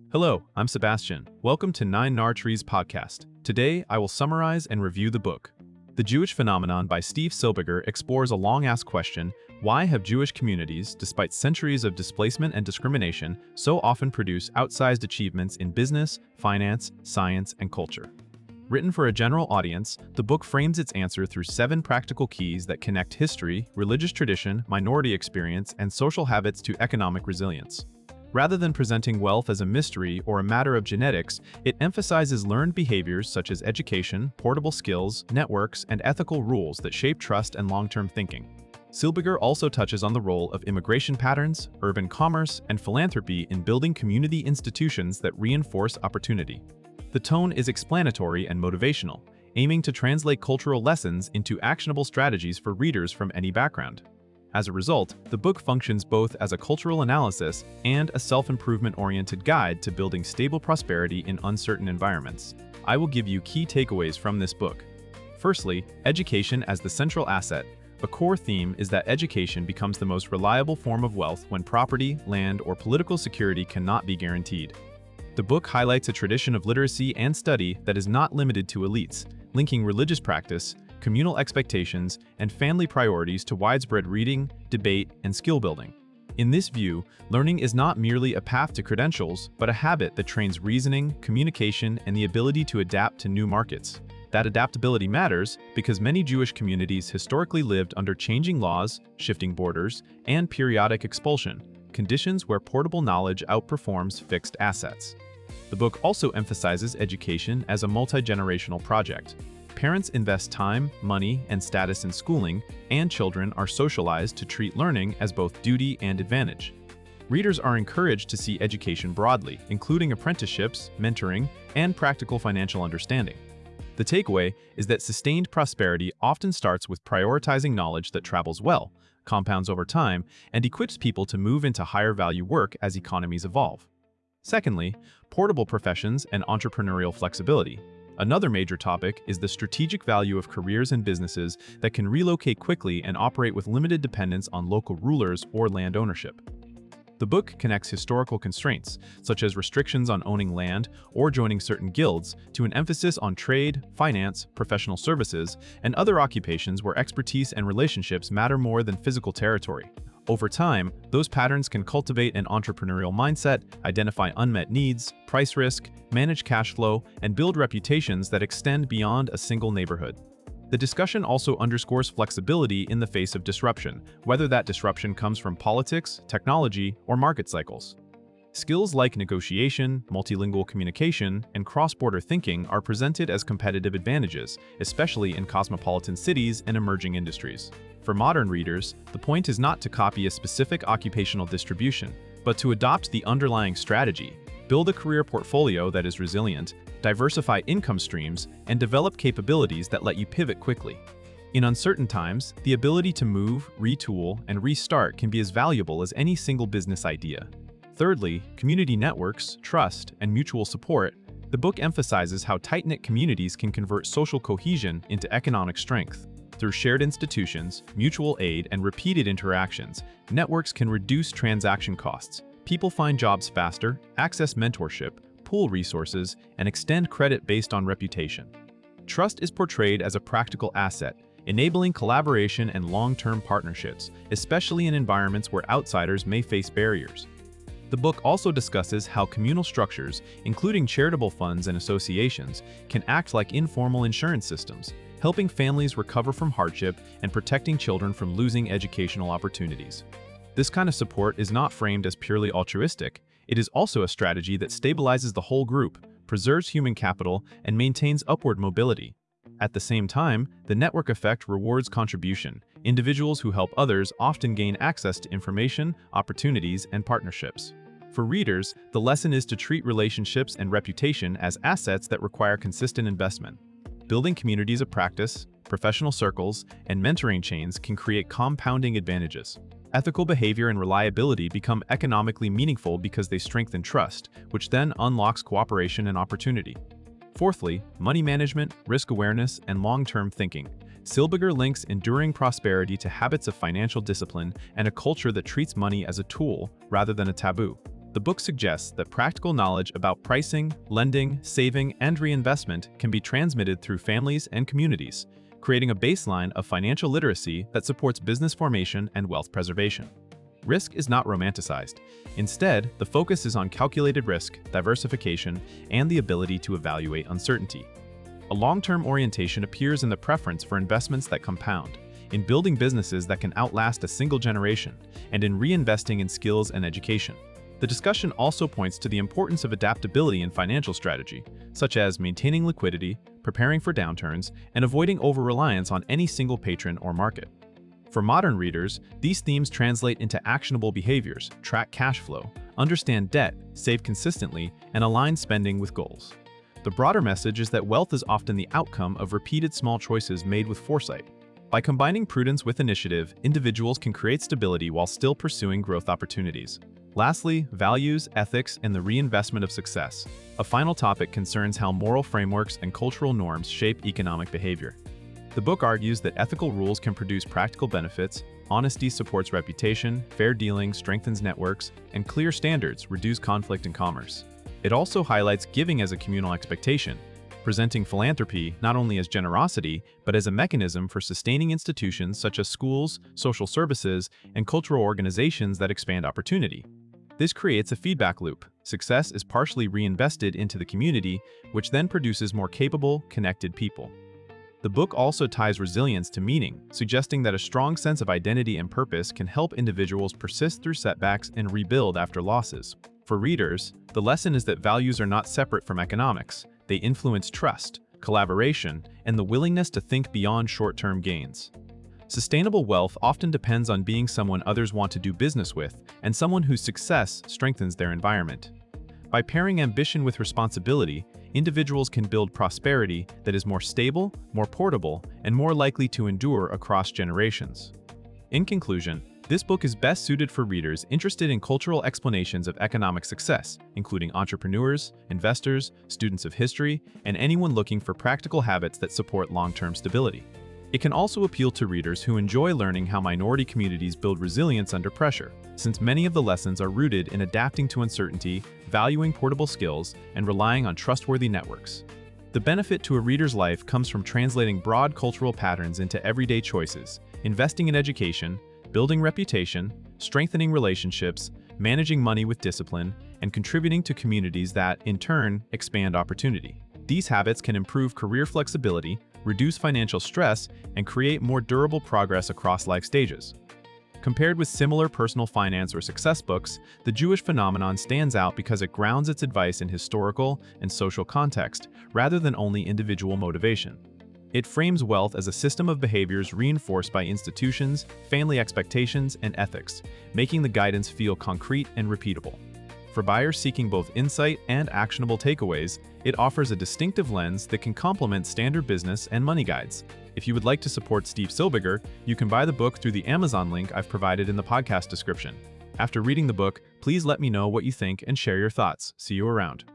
Hello, I'm Sebastian. Welcome to Nine Nar Trees podcast. Today, I will summarize and review the book. The Jewish Phenomenon by Steve Silberger explores a long-asked question: why have Jewish communities, despite centuries of displacement and discrimination, so often produce outsized achievements in business, finance, science, and culture? Written for a general audience, the book frames its answer through 7 practical keys that connect history, religious tradition, minority experience, and social habits to economic resilience. Rather than presenting wealth as a mystery or a matter of genetics, it emphasizes learned behaviors such as education, portable skills, networks, and ethical rules that shape trust and long-term thinking. Silberger also touches on the role of immigration patterns, urban commerce, and philanthropy in building community institutions that reinforce opportunity. The tone is explanatory and motivational, aiming to translate cultural lessons into actionable strategies for readers from any background. As a result, the book functions both as a cultural analysis and a self-improvement-oriented guide to building stable prosperity in uncertain environments. I will give you key takeaways from this book. Firstly, education as the central asset. A core theme is that education becomes the most reliable form of wealth when property, land, or political security cannot be guaranteed. The book highlights a tradition of literacy and study that is not limited to elites, linking religious practice, communal expectations, and family priorities to widespread reading, debate, and skill building. In this view, learning is not merely a path to credentials, but a habit that trains reasoning, communication, and the ability to adapt to new markets. That adaptability matters because many Jewish communities historically lived under changing laws, shifting borders, and periodic expulsion, conditions where portable knowledge outperforms fixed assets. The book also emphasizes education as a multi-generational project. Parents invest time, money, and status in schooling, and children are socialized to treat learning as both duty and advantage. Readers are encouraged to see education broadly, including apprenticeships, mentoring, and practical financial understanding. The takeaway is that sustained prosperity often starts with prioritizing knowledge that travels well, compounds over time, and equips people to move into higher-value work as economies evolve. Secondly, portable professions and entrepreneurial flexibility. Another major topic is the strategic value of careers and businesses that can relocate quickly and operate with limited dependence on local rulers or land ownership. The book connects historical constraints, such as restrictions on owning land or joining certain guilds, to an emphasis on trade, finance, professional services, and other occupations where expertise and relationships matter more than physical territory. Over time, those patterns can cultivate an entrepreneurial mindset, identify unmet needs, price risk, manage cash flow, and build reputations that extend beyond a single neighborhood. The discussion also underscores flexibility in the face of disruption, whether that disruption comes from politics, technology, or market cycles. Skills like negotiation, multilingual communication, and cross-border thinking are presented as competitive advantages, especially in cosmopolitan cities and emerging industries. For modern readers, the point is not to copy a specific occupational distribution, but to adopt the underlying strategy, build a career portfolio that is resilient, diversify income streams, and develop capabilities that let you pivot quickly. In uncertain times, the ability to move, retool, and restart can be as valuable as any single business idea. Thirdly, community networks, trust, and mutual support. The book emphasizes how tight-knit communities can convert social cohesion into economic strength. Through shared institutions, mutual aid, and repeated interactions, networks can reduce transaction costs. People find jobs faster, access mentorship, pool resources, and extend credit based on reputation. Trust is portrayed as a practical asset, enabling collaboration and long-term partnerships, especially in environments where outsiders may face barriers. The book also discusses how communal structures, including charitable funds and associations, can act like informal insurance systems, helping families recover from hardship and protecting children from losing educational opportunities. This kind of support is not framed as purely altruistic. It is also a strategy that stabilizes the whole group, preserves human capital, and maintains upward mobility. At the same time, the network effect rewards contribution. Individuals who help others often gain access to information, opportunities, and partnerships. For readers, the lesson is to treat relationships and reputation as assets that require consistent investment. Building communities of practice, professional circles, and mentoring chains can create compounding advantages. Ethical behavior and reliability become economically meaningful because they strengthen trust, which then unlocks cooperation and opportunity. Fourthly, money management, risk awareness, and long-term thinking. Silberger links enduring prosperity to habits of financial discipline and a culture that treats money as a tool rather than a taboo. The book suggests that practical knowledge about pricing, lending, saving, and reinvestment can be transmitted through families and communities, creating a baseline of financial literacy that supports business formation and wealth preservation. Risk is not romanticized. Instead, the focus is on calculated risk, diversification, and the ability to evaluate uncertainty. A long-term orientation appears in the preference for investments that compound, in building businesses that can outlast a single generation, and in reinvesting in skills and education. The discussion also points to the importance of adaptability in financial strategy, such as maintaining liquidity, preparing for downturns, and avoiding over-reliance on any single patron or market. For modern readers, these themes translate into actionable behaviors: track cash flow, understand debt, save consistently, and align spending with goals. The broader message is that wealth is often the outcome of repeated small choices made with foresight. By combining prudence with initiative, individuals can create stability while still pursuing growth opportunities. Lastly, values, ethics, and the reinvestment of success. A final topic concerns how moral frameworks and cultural norms shape economic behavior. The book argues that ethical rules can produce practical benefits, honesty supports reputation, fair dealing strengthens networks, and clear standards reduce conflict in commerce. It also highlights giving as a communal expectation, presenting philanthropy not only as generosity, but as a mechanism for sustaining institutions such as schools, social services, and cultural organizations that expand opportunity. This creates a feedback loop. Success is partially reinvested into the community, which then produces more capable, connected people. The book also ties resilience to meaning, suggesting that a strong sense of identity and purpose can help individuals persist through setbacks and rebuild after losses. For readers, the lesson is that values are not separate from economics. They influence trust, collaboration, and the willingness to think beyond short-term gains. Sustainable wealth often depends on being someone others want to do business with and someone whose success strengthens their environment. By pairing ambition with responsibility, individuals can build prosperity that is more stable, more portable, and more likely to endure across generations. In conclusion, this book is best suited for readers interested in cultural explanations of economic success, including entrepreneurs, investors, students of history, and anyone looking for practical habits that support long-term stability. It can also appeal to readers who enjoy learning how minority communities build resilience under pressure, since many of the lessons are rooted in adapting to uncertainty, valuing portable skills, and relying on trustworthy networks. The benefit to a reader's life comes from translating broad cultural patterns into everyday choices, investing in education, building reputation, strengthening relationships, managing money with discipline, and contributing to communities that, in turn, expand opportunity. These habits can improve career flexibility, reduce financial stress, and create more durable progress across life stages. Compared with similar personal finance or success books, The Jewish Phenomenon stands out because it grounds its advice in historical and social context, rather than only individual motivation. It frames wealth as a system of behaviors reinforced by institutions, family expectations, and ethics, making the guidance feel concrete and repeatable. For buyers seeking both insight and actionable takeaways, it offers a distinctive lens that can complement standard business and money guides. If you would like to support Steve Silbiger, you can buy the book through the Amazon link I've provided in the podcast description. After reading the book, please let me know what you think and share your thoughts. See you around.